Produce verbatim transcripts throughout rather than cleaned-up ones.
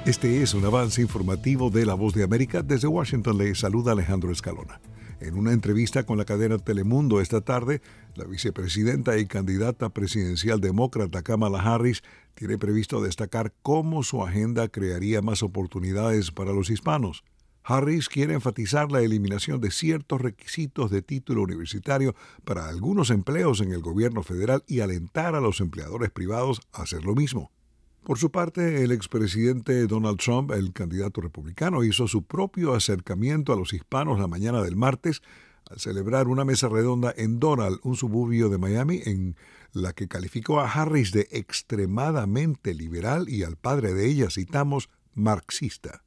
Este es un avance informativo de La Voz de América. Desde Washington le saluda Alejandro Escalona. En una entrevista con la cadena Telemundo esta tarde, la vicepresidenta y candidata presidencial demócrata Kamala Harris tiene previsto destacar cómo su agenda crearía más oportunidades para los hispanos. Harris quiere enfatizar la eliminación de ciertos requisitos de título universitario para algunos empleos en el gobierno federal y alentar a los empleadores privados a hacer lo mismo. Por su parte, el expresidente Donald Trump, el candidato republicano, hizo su propio acercamiento a los hispanos la mañana del martes al celebrar una mesa redonda en Doral, un suburbio de Miami, en la que calificó a Harris de extremadamente liberal y al padre de ella, citamos, marxista.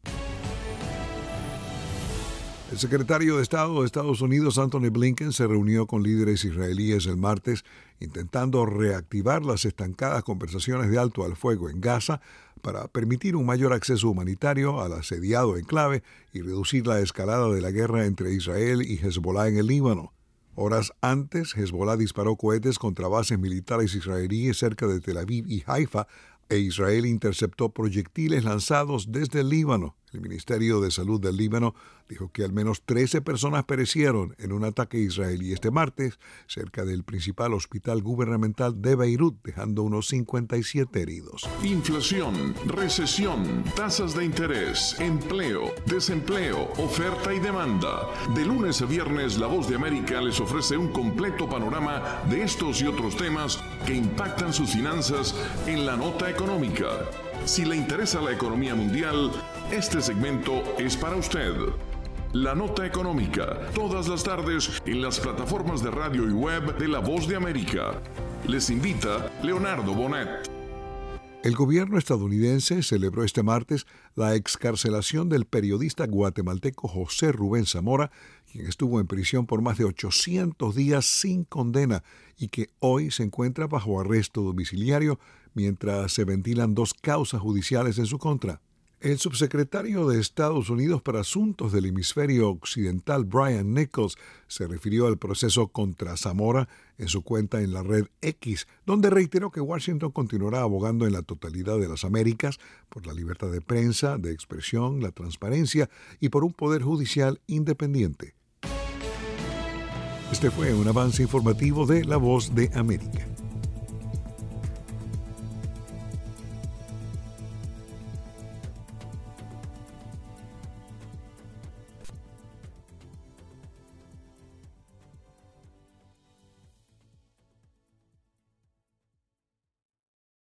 El secretario de Estado de Estados Unidos, Antony Blinken, se reunió con líderes israelíes el martes, intentando reactivar las estancadas conversaciones de alto al fuego en Gaza para permitir un mayor acceso humanitario al asediado enclave y reducir la escalada de la guerra entre Israel y Hezbollah en el Líbano. Horas antes, Hezbollah disparó cohetes contra bases militares israelíes cerca de Tel Aviv y Haifa, e Israel interceptó proyectiles lanzados desde el Líbano. El Ministerio de Salud del Líbano dijo que al menos trece personas perecieron en un ataque israelí este martes cerca del principal hospital gubernamental de Beirut, dejando unos cincuenta y siete heridos. Inflación, recesión, tasas de interés, empleo, desempleo, oferta y demanda. De lunes a viernes, La Voz de América les ofrece un completo panorama de estos y otros temas que impactan sus finanzas en la nota económica. Si le interesa la economía mundial, este segmento es para usted. La Nota Económica, todas las tardes en las plataformas de radio y web de La Voz de América. Les invita Leonardo Bonet. El gobierno estadounidense celebró este martes la excarcelación del periodista guatemalteco José Rubén Zamora, quien estuvo en prisión por más de ochocientos días sin condena y que hoy se encuentra bajo arresto domiciliario mientras se ventilan dos causas judiciales en su contra. El subsecretario de Estados Unidos para Asuntos del Hemisferio Occidental, Brian Nichols, se refirió al proceso contra Zamora en su cuenta en la red X, donde reiteró que Washington continuará abogando en la totalidad de las Américas por la libertad de prensa, de expresión, la transparencia y por un poder judicial independiente. Este fue un avance informativo de La Voz de América.